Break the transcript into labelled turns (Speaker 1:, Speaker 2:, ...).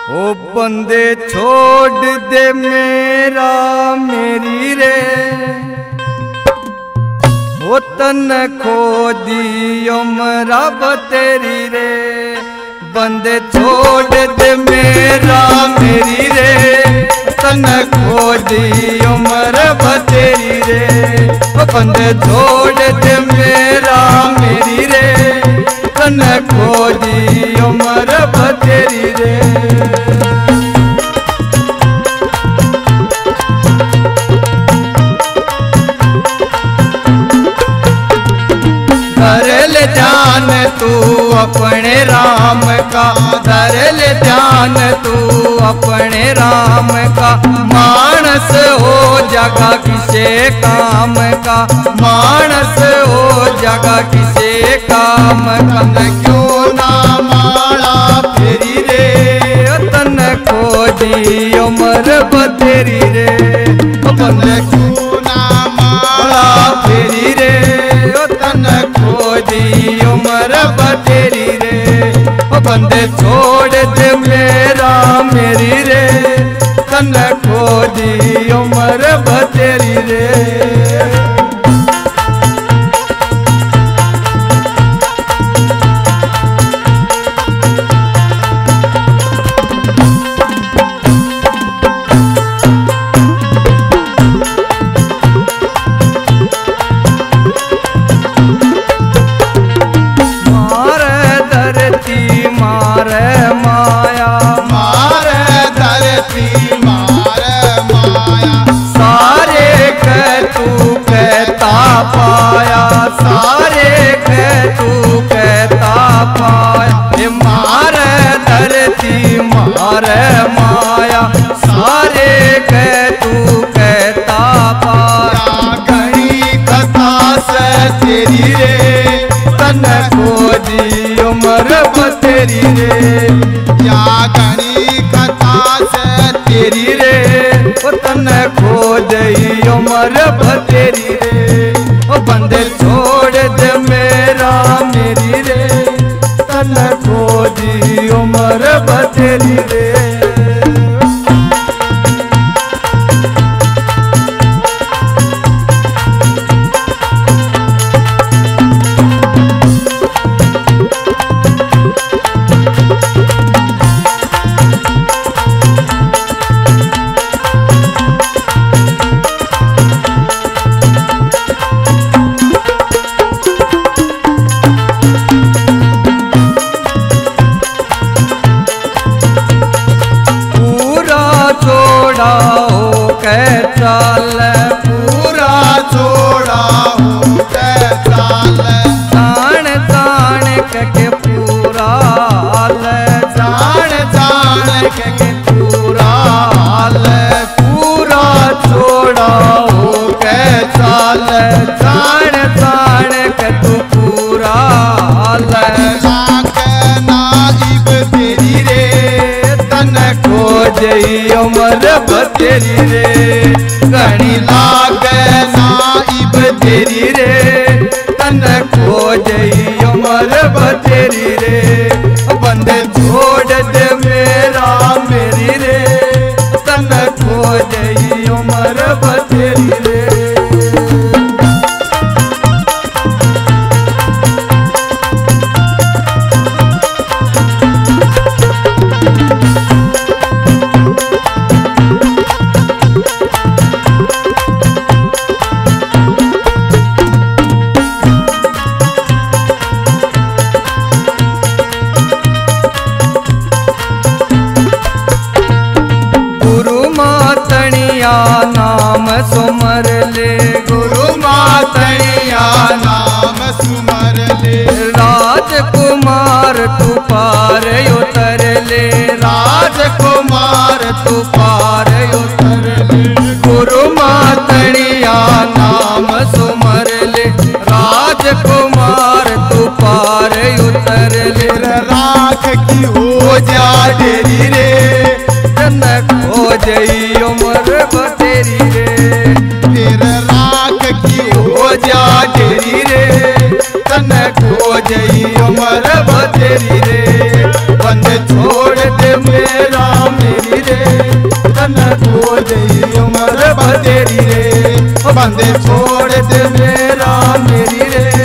Speaker 1: ओ बंदे छोड़ दे मेरा मेरी रे, ओ तन खो दी उमरा बतेरी रे। बंदे छोड़ दे मेरा मेरी रे, तन खो दी उमर बतेरी रे। ओ बंदे छोड़ दे मेरा मेरी रे, तन खो दी उमर बतेरी रे। धर ले ध्यान तू अपने राम का, धर ले ध्यान तू अपने राम का। मानस हो जगा किसे काम का, मानस हो जगा किसे काम का। क्यों ना माला फेरी रे, तन खो दी उमर बतेरी रे। बंद क्यों ना माला फेरी रे, तन खो दी उमर बतेरी रे। बंदे छोड़ दे मेरा मेरी रे, तन खो दी उमर बतेरी रे। पाया सारे कह तू कहता पाया, मारे धरती मारे माया। सारे कह तू कहता पाया, घड़ी कथा से तेरी रे, तन खो दी उमर बतेरी रे। या घड़ी कथा से तेरी रे, तन खो दी उमर बतेरी रे। बंदे छोड़ दे मेरा मेरी रे, तन खो दी उमर बतेरी रे। चाल पूरा छोड़ा हो चाल, जान जान के पूरा हाल, जान जान के पूरा हाल। पूरा छोड़ा हो चाल, जान जान के तू पूरा हाल। नाइब तेरी रे, तन खो जई उमर बतेरी रे। घड़ी लागे नाइब तेरी रे, तन खो जई उमर बतेरी रे। बंदे छोड़ दे मेरा मेरी रे, तन खो जई उमर बतेरी रे। नाम सुमर ले, गुरु मातैया नाम सुमर ले। राजकुमार तू पार उतर ले, राजकुमार तू पार उतर ले। गुरु मातैया नाम सुमर ले, राजकुमार तू पार उतर ले। राख की हो जा डेरी रे, तन खो जई उमर बतेरी रे। फिर राख की हो जा डेरी रे, तन खो जई उमर बतेरी रे। बंद छोड़ दे मेरा मेरी रे तन खो जई उम्र बतेरी रे बंदे छोड़ दे मेरा मेरी रे